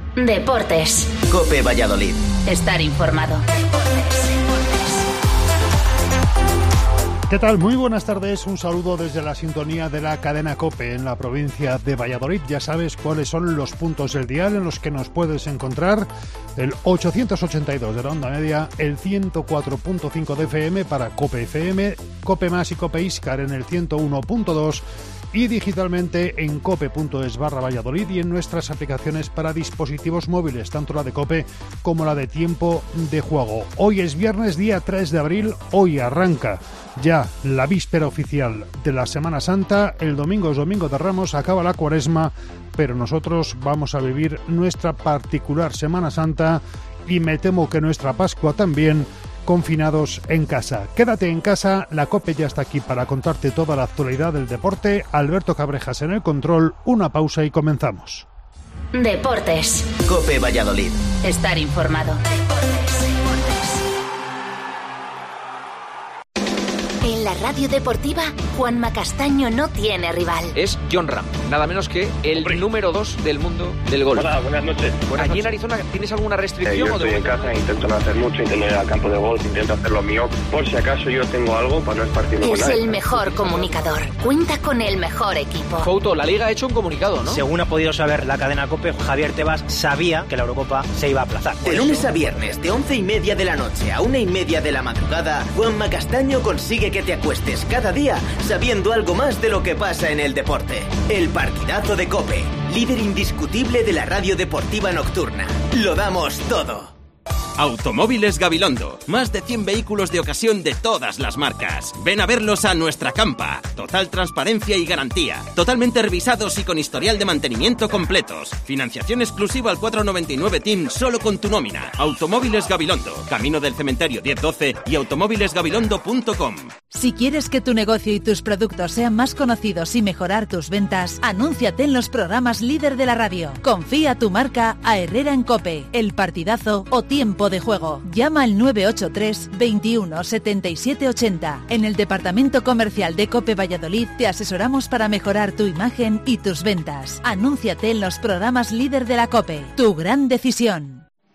Deportes. COPE Valladolid. Estar informado. ¿Qué tal? Muy buenas tardes, un saludo desde la sintonía de la cadena COPE en la provincia de Valladolid. Ya sabes cuáles son los puntos del dial en los que nos puedes encontrar: el 882 de la onda media, el 104.5 de FM para COPE FM, COPE Más y COPE Iscar en el 101.2 y digitalmente en cope.es/Valladolid y en nuestras aplicaciones para dispositivos móviles, tanto la de COPE como la de Tiempo de Juego. Hoy es viernes, día 3 de abril, hoy arranca ya la víspera oficial de la Semana Santa. El domingo es Domingo de Ramos, acaba la Cuaresma, pero nosotros vamos a vivir nuestra particular Semana Santa y me temo que nuestra Pascua también, confinados en casa. Quédate en casa, la COPE ya está aquí para contarte toda la actualidad del deporte. Alberto Cabrejas en el control, una pausa y comenzamos. Deportes. COPE Valladolid. Estar informado. En la radio deportiva, Juanma Castaño no tiene rival. Es John Ram, nada menos que el número 2 del mundo del golf. Hola, buenas noches. ¿Allí en Arizona tienes alguna restricción? Yo estoy en casa, intento no hacer mucho, intento ir al campo de golf, intento hacer lo mío. Por si acaso yo tengo algo, para no esparcirlo con nadie. Es el mejor comunicador. Cuenta con el mejor equipo. Fouto, la Liga ha hecho un comunicado, ¿no? Según ha podido saber la cadena COPE, Javier Tebas sabía que la Eurocopa se iba a aplazar. De lunes a viernes, de 11:30 de la noche a 1:30 de la madrugada, Juanma Castaño consigue que te acuestes cada día sabiendo algo más de lo que pasa en el deporte. El partidazo de COPE, líder indiscutible de la radio deportiva nocturna. Lo damos todo. Automóviles Gabilondo. Más de 100 vehículos de ocasión de todas las marcas. Ven a verlos a nuestra campa. Total transparencia y garantía. Totalmente revisados y con historial de mantenimiento completos. Financiación exclusiva al 499 TIN solo con tu nómina. Automóviles Gabilondo. Camino del Cementerio 1012 y automóvilesgabilondo.com. Si quieres que tu negocio y tus productos sean más conocidos y mejorar tus ventas, anúnciate en los programas líder de la radio. Confía tu marca a Herrera en COPE, El Partidazo o Tiempo de Juego. Llama al 983 21 77 80. En el departamento comercial de COPE Valladolid te asesoramos para mejorar tu imagen y tus ventas. Anúnciate en los programas líder de la COPE. Tu gran decisión.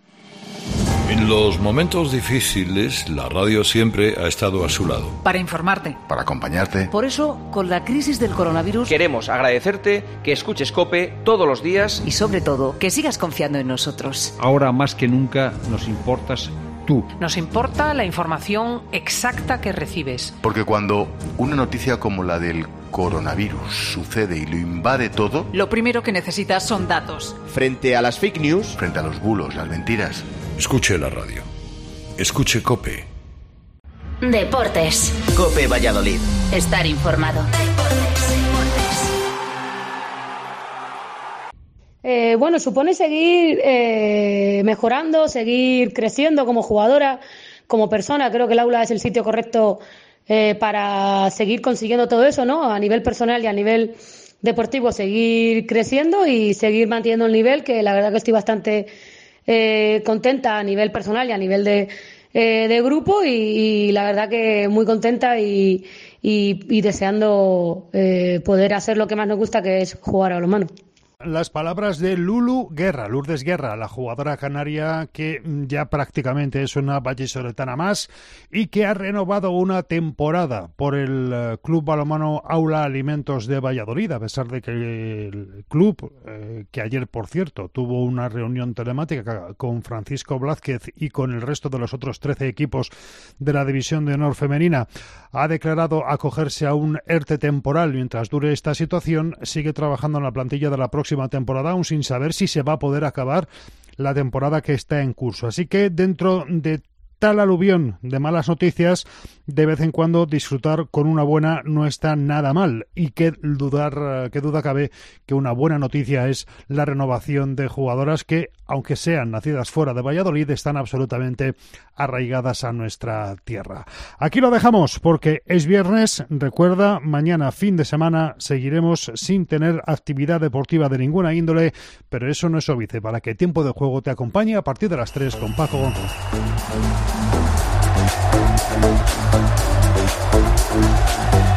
En los momentos difíciles, la radio siempre ha estado a su lado. Para informarte. Para acompañarte. Por eso, con la crisis del coronavirus, queremos agradecerte que escuches COPE todos los días. Y sobre todo, que sigas confiando en nosotros. Ahora más que nunca nos importas tú. Nos importa la información exacta que recibes. Porque cuando una noticia como la del coronavirus sucede y lo invade todo, lo primero que necesitas son datos. Frente a las fake news, frente a los bulos, las mentiras, escuche la radio. Escuche COPE. Deportes. COPE Valladolid. Estar informado. Bueno, supone seguir mejorando, seguir creciendo como jugadora, como persona. Creo que el aula es el sitio correcto para seguir consiguiendo todo eso, ¿no? A nivel personal y a nivel deportivo, seguir creciendo y seguir manteniendo el nivel, que la verdad que estoy bastante contenta a nivel personal y a nivel de grupo y la verdad que muy contenta y deseando poder hacer lo que más nos gusta, que es jugar a balonmano. Las palabras de Lourdes Guerra, la jugadora canaria que ya prácticamente es una vallisoletana más y que ha renovado una temporada por el Club Balonmano Aula Alimentos de Valladolid, a pesar de que el club, que ayer, por cierto, tuvo una reunión telemática con Francisco Blázquez y con el resto de los otros 13 equipos de la División de Honor Femenina, ha declarado acogerse a un ERTE temporal mientras dure esta situación. Sigue trabajando en la plantilla de la próxima temporada, aún sin saber si se va a poder acabar la temporada que está en curso. Así que dentro de tal aluvión de malas noticias, de vez en cuando disfrutar con una buena no está nada mal. Y qué duda cabe que una buena noticia es la renovación de jugadoras que, aunque sean nacidas fuera de Valladolid, están absolutamente arraigadas a nuestra tierra. Aquí lo dejamos porque es viernes. Recuerda, mañana, fin de semana, seguiremos sin tener actividad deportiva de ninguna índole, pero eso no es óbice para que Tiempo de Juego te acompañe a partir de las 3 con Paco González.